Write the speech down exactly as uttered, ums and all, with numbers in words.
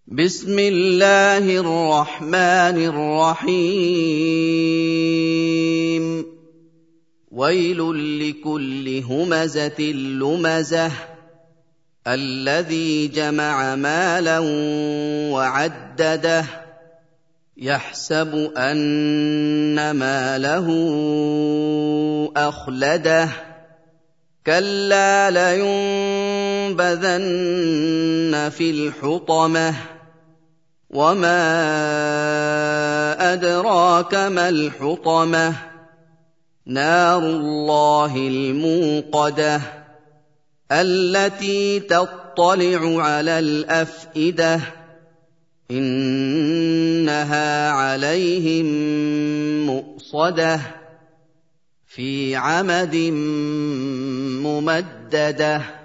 بسم الله الرحمن الرحيم ويل لكل همزة لمزة الذي جمع مالا وعدده يحسب أن ماله أخلده كلا لينبذن في الحطمة وما أدراك ما الحطمة نار الله الموقدة التي تطلع على الأفئدة إنها عليهم مؤصدة في عمد ممدده